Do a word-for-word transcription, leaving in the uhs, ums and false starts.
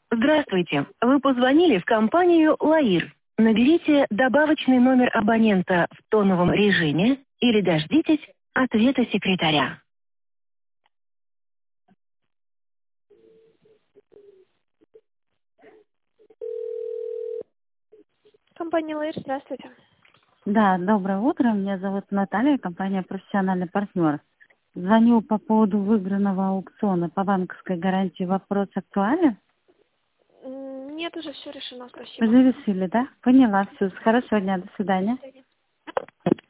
Здравствуйте. Вы позвонили в компанию «Лаир». Наберите добавочный номер абонента в тоновом режиме или дождитесь ответа секретаря. Компания «Лаир», здравствуйте. Да, доброе утро. Меня зовут Наталья, компания «Профессиональный партнер». Звоню по поводу выигранного аукциона по банковской гарантии. Вопрос актуален? М, Нет, уже все решено, спасибо. Вы завершили, да? Поняла. Все. Хорошего дня. До До свидания. свидания.